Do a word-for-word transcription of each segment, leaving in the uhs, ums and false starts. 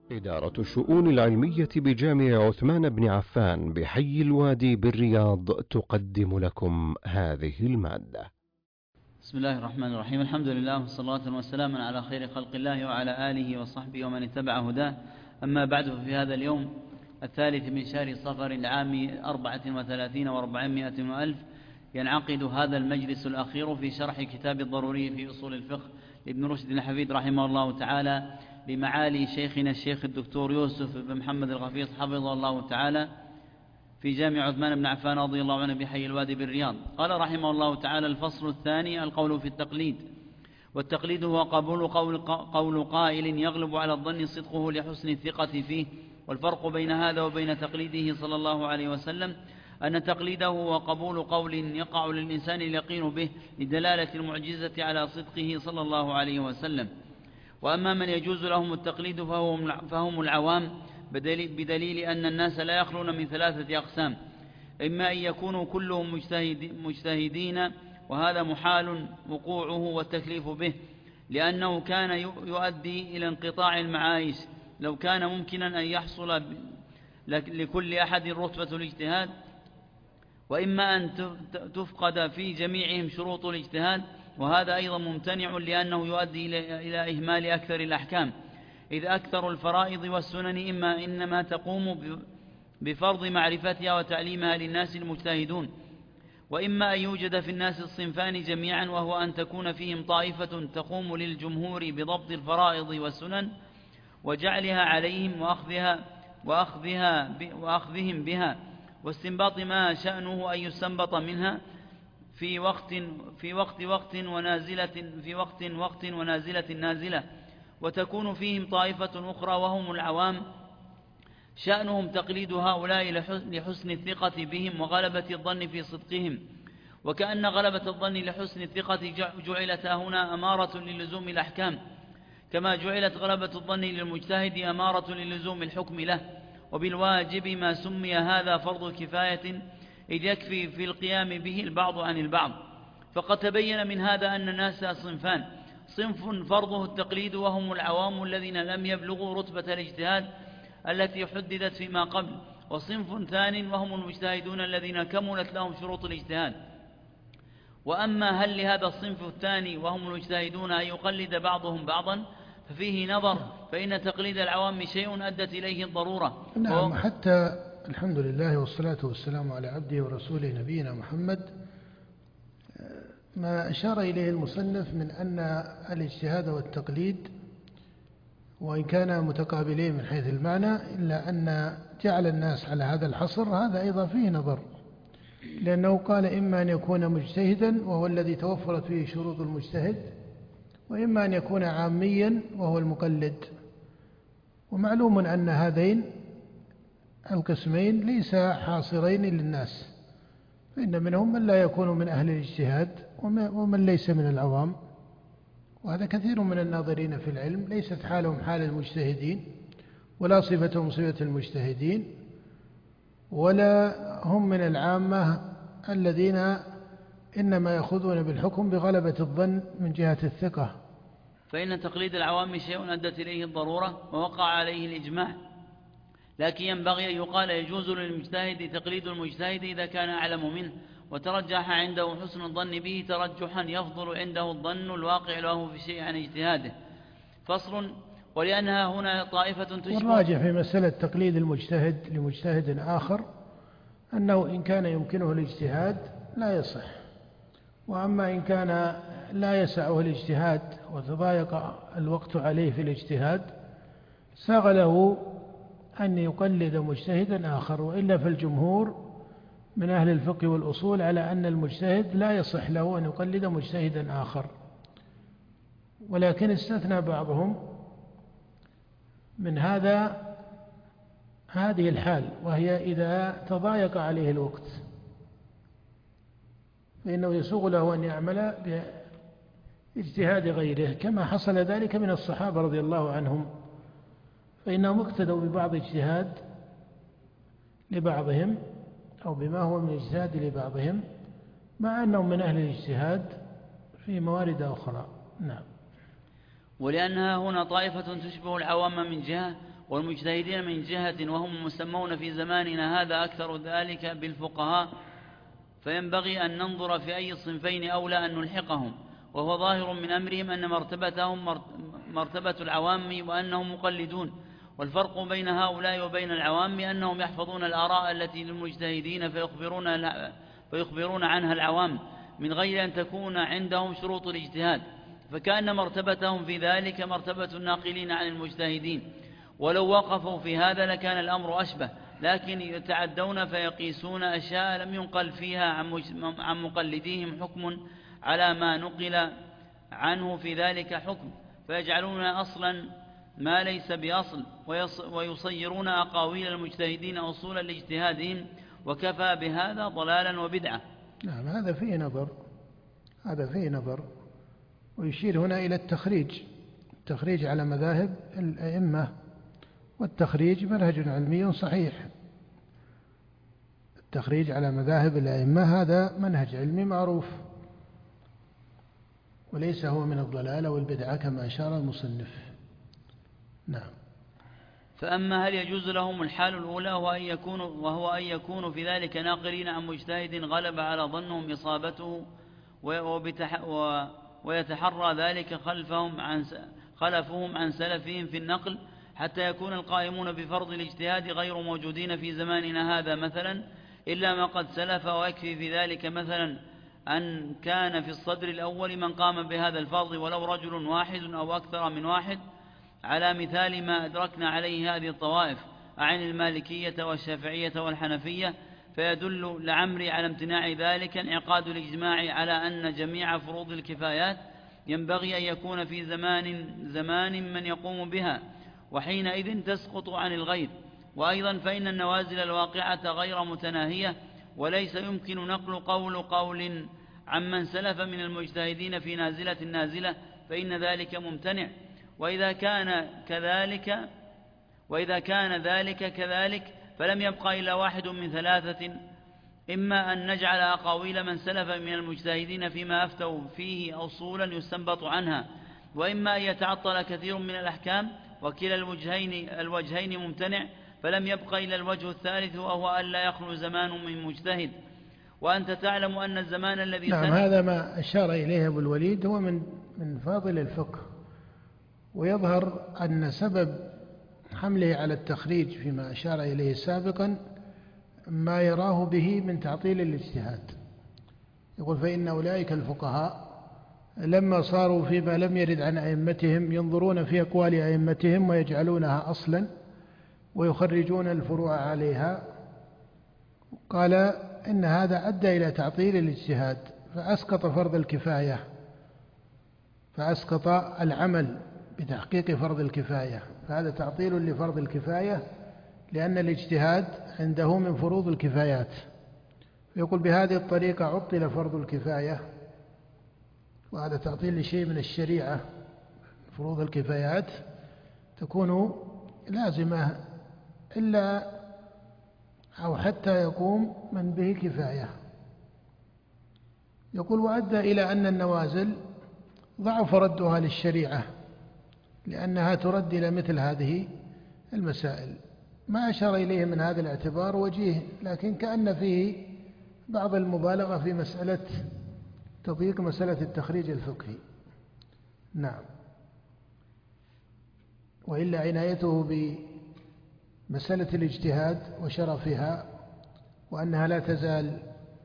إدارة الشؤون العلمية بجامع عثمان بن عفان بحي الوادي بالرياض تقدم لكم هذه المادة. بسم الله الرحمن الرحيم. الحمد لله والصلاة والسلام على خير خلق الله وعلى آله وصحبه ومن اتبع هداه. أما بعد، في هذا اليوم الثالث من شهر صفر العام أربعة وثلاثين وأربعمائة وألف ينعقد هذا المجلس الأخير في شرح كتاب الضروري في أصول الفقه لابن رشد الحفيد رحمه الله تعالى لمعالي شيخنا الشيخ الدكتور يوسف بن محمد الغفيص حفظه الله تعالى في جامع عثمان بن عفان رضي الله عنه بحي الوادي بالرياض. قال رحمه الله تعالى: الفصل الثاني: القول في التقليد. والتقليد هو قبول قول, قول قائل يغلب على الظن صدقه لحسن الثقة فيه. والفرق بين هذا وبين تقليده صلى الله عليه وسلم أن تقليده هو قبول قول يقع للإنسان اليقين به لدلالة المعجزة على صدقه صلى الله عليه وسلم. وأما من يجوز لهم التقليد فهم العوام، بدليل أن الناس لا يخلون من ثلاثة أقسام: إما أن يكونوا كلهم مجتهد مجتهدين، وهذا محال وقوعه والتكليف به، لأنه كان يؤدي إلى انقطاع المعايش لو كان ممكنا أن يحصل لكل أحد رتبة الاجتهاد. وإما أن تفقد في جميعهم شروط الاجتهاد، وهذا أيضا ممتنع لأنه يؤدي إلى إهمال أكثر الأحكام، إذ أكثر الفرائض والسنن إما إنما تقوم بفرض معرفتها وتعليمها للناس المجتهدون. وإما أن يوجد في الناس الصنفان جميعا، وهو أن تكون فيهم طائفة تقوم للجمهور بضبط الفرائض والسنن وجعلها عليهم وأخذها وأخذها وأخذهم بها، واستنباط ما شأنه أن يستنبط منها في وقت في وقت وقت ونازلة في وقت وقت ونازلة نازلة. وتكون فيهم طائفة أخرى وهم العوام شأنهم تقليد هؤلاء لحسن الثقة بهم وغلبة الظن في صدقهم. وكأن غلبة الظن لحسن الثقة جعلت هنا أمارة للزوم الأحكام، كما جعلت غلبة الظن للمجتهد أمارة للزوم الحكم له. وبالواجب ما سمي هذا فرض كفاية، إذ يكفي في القيام به البعض عن البعض. فقد تبين من هذا أن الناس صنفان: صنف فرضه التقليد وهم العوام الذين لم يبلغوا رتبة الاجتهاد التي حددت فيما قبل، وصنف ثان وهم المجتهدون الذين كملت لهم شروط الاجتهاد. وأما هل لهذا الصنف الثاني وهم المجتهدون أن يقلد بعضهم بعضا ففيه نظر، فإن تقليد العوام شيء أدت إليه الضرورة. نعم، حتى الحمد لله والصلاة والسلام على عبده ورسوله نبينا محمد. ما أشار إليه المصنف من أن الاجتهاد والتقليد وإن كانا متقابلين من حيث المعنى، إلا أن جعل الناس على هذا الحصر هذا أيضا فيه نظر، لأنه قال إما أن يكون مجتهدا وهو الذي توفرت فيه شروط المجتهد، وإما أن يكون عاميا وهو المقلد. ومعلوم أن هذين القسمين ليس حاصرين للناس، فإن منهم من لا يكون من أهل الاجتهاد ومن ليس من العوام، وهذا كثير من الناظرين في العلم ليست حالهم حال المجتهدين، ولا صفتهم صفة المجتهدين، ولا هم من العامة الذين إنما يأخذون بالحكم بغلبة الظن من جهة الثقة. فإن تقليد العوام شيء أدت إليه الضرورة ووقع عليه الإجماع، لكن ينبغي أن يقال يجوز للمجتهد تقليد المجتهد إذا كان أعلم منه وترجح عنده حسن الظن به ترجحا يفضل عنده الظن الواقع له في شيء عن اجتهاده. فصل: ولأنها هنا طائفة تشبه. والراجح في مسألة تقليد المجتهد لمجتهد آخر أنه إن كان يمكنه الاجتهاد لا يصح، وأما إن كان لا يسعه الاجتهاد وتضايق الوقت عليه في الاجتهاد ساغ له أن يقلد مجتهدا آخر. وإلا فالجمهور من أهل الفقه والأصول على أن المجتهد لا يصح له أن يقلد مجتهدا آخر، ولكن استثنى بعضهم من هذا هذه الحال، وهي إذا تضايق عليه الوقت فإنه يسوغ له أن يعمل باجتهاد غيره، كما حصل ذلك من الصحابة رضي الله عنهم، فإنهم اقتدوا ببعض اجتهاد لبعضهم أو بما هو من اجتهاد لبعضهم، مع أنهم من أهل الاجتهاد في موارد أخرى. نعم. ولأنها هنا طائفة تشبه العوام من جهة، والمجتهدين من جهة وهم مسمون في زماننا هذا أكثر ذلك بالفقهاء، فينبغي أن ننظر في أي الصنفين أولى أن نلحقهم، وهو ظاهر من أمرهم أن مرتبتهم مرتبة العوام وأنهم مقلدون، والفرق بين هؤلاء وبين العوام أنهم يحفظون الآراء التي للمجتهدين فيخبرون, فيخبرون عنها العوام من غير أن تكون عندهم شروط الاجتهاد، فكأن مرتبتهم في ذلك مرتبة الناقلين عن المجتهدين، ولو وقفوا في هذا لكان الأمر أشبه، لكن يتعدون فيقيسون أشياء لم ينقل فيها عن مقلديهم حكم على ما نقل عنه في ذلك حكم، فيجعلون أصلا ما ليس بأصل، ويصيرون أقاويل المجتهدين أصولا لاجتهادهم، وكفى بهذا ضلالا وبدعة. نعم، هذا فيه نظر، هذا فيه نظر، ويشير هنا إلى التخريج، التخريج على مذاهب الأئمة، والتخريج منهج علمي صحيح، التخريج على مذاهب الأئمة هذا منهج علمي معروف، وليس هو من الضلال والبدعة كما أشار المصنف. نعم. فأما هل يجوز لهم الحال الأولى وهو أن يكونوا, وهو أن يكونوا في ذلك ناقلين عن مجتهد غلب على ظنهم إصابته ويتحرى ذلك خلفهم عن خلفهم عن سلفهم في النقل، حتى يكون القائمون بفرض الاجتهاد غير موجودين في زماننا هذا مثلا، إلا ما قد سلف، ويكفي في ذلك مثلا أن كان في الصدر الأول من قام بهذا الفرض ولو رجل واحد أو أكثر من واحد، على مثال ما أدركنا عليه هذه الطوائف عن المالكية والشافعية والحنفية، فيدل لعمري على امتناع ذلك انعقاد الإجماع على أن جميع فروض الكفايات ينبغي أن يكون في زمان زمان من يقوم بها، وحينئذ تسقط عن الغير. وأيضا فإن النوازل الواقعة غير متناهية، وليس يمكن نقل قول قول عمن سلف من المجتهدين في نازلة النازلة، فإن ذلك ممتنع. وإذا كان كذلك وإذا كان ذلك كذلك فلم يبقى إلا واحد من ثلاثة: إما أن نجعل أقاويل من سلف من المجتهدين فيما أفتوا فيه أصولا يستنبط عنها، وإما أن يتعطل كثير من الأحكام، وكلا الوجهين, الوجهين ممتنع، فلم يبق إلا الوجه الثالث، وهو أن لا يخلو زمان من مجتهد. وأنت تعلم أن الزمان الذي نعم سنة هذا ما أشار إليه أبو الوليد هو من من فاضل الفقه، ويظهر أن سبب حمله على التخريج فيما أشار إليه سابقا ما يراه به من تعطيل الاجتهاد. يقول فإن أولئك الفقهاء لما صاروا فيما لم يرد عن أئمتهم ينظرون في أقوال أئمتهم ويجعلونها أصلا ويخرجون الفروع عليها، قال إن هذا أدى إلى تعطيل الاجتهاد، فأسقط فرض الكفاية، فأسقط العمل بتحقيق فرض الكفاية، فهذا تعطيل لفرض الكفاية، لأن الاجتهاد عنده من فروض الكفايات. يقول بهذه الطريقة عطل فرض الكفاية، وهذا تعطيل لشيء من الشريعة. فروض الكفايات تكون لازمة إلا أو حتى يقوم من به كفاية. يقول وأدى إلى أن النوازل ضعف ردها للشريعة، لأنها ترد إلى مثل هذه المسائل. ما أشار إليه من هذا الاعتبار وجيه، لكن كأن فيه بعض المبالغة في مسألة تضييق مسألة التخريج الفقهي. نعم. وإلا عنايته بمسألة الاجتهاد وشرفها وأنها لا تزال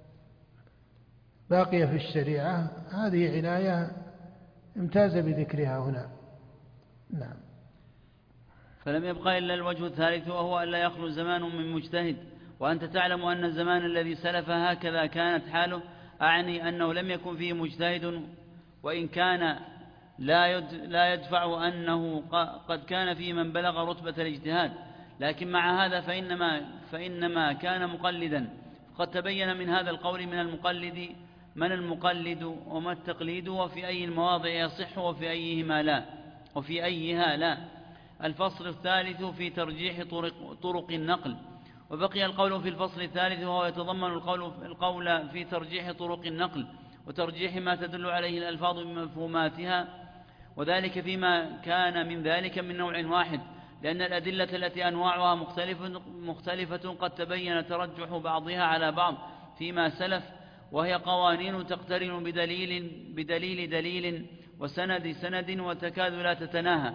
باقية في الشريعة، هذه عناية امتاز بذكرها هنا. نعم. فلم يبقى إلا الوجه الثالث، وهو أن لا يخلو زمان من مجتهد. وأنت تعلم أن الزمان الذي سلف هكذا كانت حاله، أعني أنه لم يكن فيه مجتهد، وإن كان لا يدفع أنه قد كان فيه من بلغ رتبة الاجتهاد، لكن مع هذا فإنما, فإنما كان مقلدا. قد تبين من هذا القول من المقلد من المقلد وما التقليد، وفي أي المواضع يصح وفي أيهما لا وفي أيها لا. الفصل الثالث في ترجيح طرق, طرق النقل. وبقي القول في الفصل الثالث، وهو يتضمن القول, القول في ترجيح طرق النقل وترجيح ما تدل عليه الألفاظ بمفهوماتها، وذلك فيما كان من ذلك من نوع واحد، لأن الأدلة التي أنواعها مختلفة, مختلفة قد تبين ترجح بعضها على بعض فيما سلف، وهي قوانين تقترن بدليل بدليل دليل وسند سند وتكاد لا تتناهى.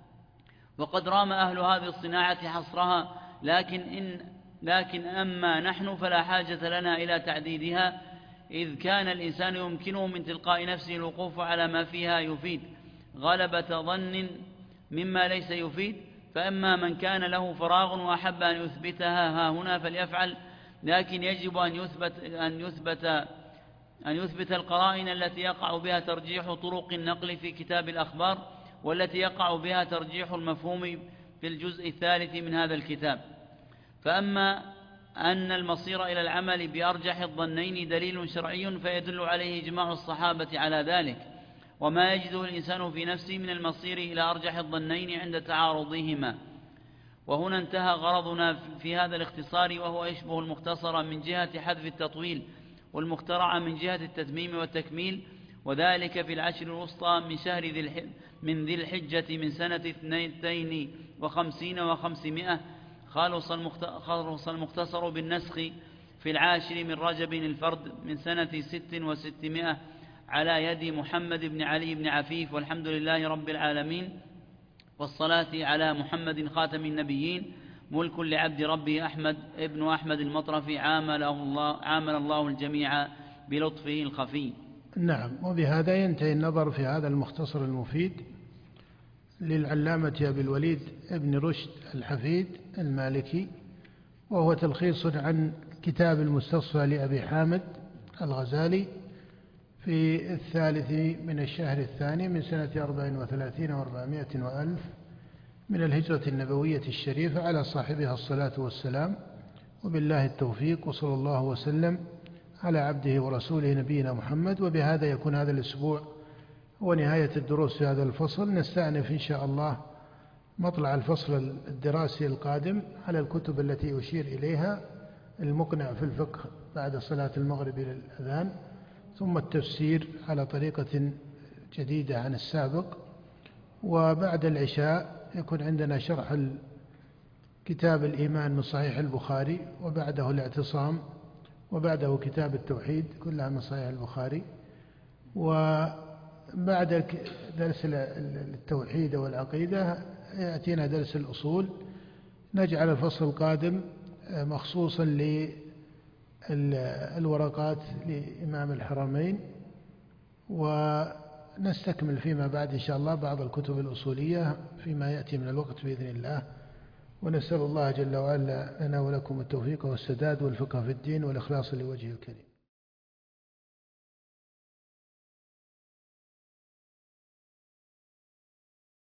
وقد رام أهل هذه الصناعة حصرها، لكن, إن لكن أما نحن فلا حاجة لنا إلى تعديدها، إذ كان الإنسان يمكنه من تلقاء نفسه الوقوف على ما فيها يفيد غلبة ظن مما ليس يفيد. فأما من كان له فراغ وأحب أن يثبتها ها هنا فليفعل، لكن يجب أن يثبت, أن يثبت, أن يثبت القرائن التي يقع بها ترجيح طرق النقل في كتاب الأخبار، والتي يقع بها ترجيح المفهوم في الجزء الثالث من هذا الكتاب. فأما أن المصير إلى العمل بأرجح الظنين دليل شرعي فيدل عليه إجماع الصحابة على ذلك، وما يجده الإنسان في نفسه من المصير إلى أرجح الظنين عند تعارضهما. وهنا انتهى غرضنا في هذا الاختصار، وهو يشبه المختصر من جهة حذف التطويل، والمخترع من جهة التتميم والتكميل، وذلك في العشر الوسطى من شهر ذي من ذي الحجة من سنة اثنتين وخمسين وخمسمائة، خلص المختصر بالنسخ في العاشر من رجب الفرد من سنة ست وستمائة على يد محمد بن علي بن عفيف، والحمد لله رب العالمين، والصلاة على محمد خاتم النبيين، ملك لعبد ربه أحمد ابن أحمد المطرفي، عامل الله, عامل الله الجميع بلطفه الخفي. نعم. وبهذا ينتهي النظر في هذا المختصر المفيد للعلامة أبي الوليد ابن رشد الحفيد المالكي، وهو تلخيص عن كتاب المستصفى لأبي حامد الغزالي في الثالث من الشهر الثاني من سنة أربع وثلاثين وأربعمائة وألف من الهجرة النبوية الشريفة على صاحبها الصلاة والسلام. وبالله التوفيق، وصلى الله وسلم على عبده ورسوله نبينا محمد. وبهذا يكون هذا الأسبوع ونهاية الدروس في هذا الفصل. نستأنف إن شاء الله مطلع الفصل الدراسي القادم على الكتب التي أشير إليها: المقنع في الفقه بعد صلاة المغرب إلى الأذان، ثم التفسير على طريقة جديدة عن السابق، وبعد العشاء يكون عندنا شرح كتاب الإيمان من صحيح البخاري، وبعده الاعتصام، وبعده كتاب التوحيد، كلها من صحيح البخاري. وبعد درس التوحيد والعقيدة يأتينا درس الأصول. نجعل الفصل القادم مخصوصا للورقات لإمام الحرمين، ونستكمل فيما بعد إن شاء الله بعض الكتب الأصولية فيما يأتي من الوقت بإذن الله. ونسأل الله جل وعلا لنا ولكم التوفيق والسداد والفقه في الدين والإخلاص لوجهه الكريم.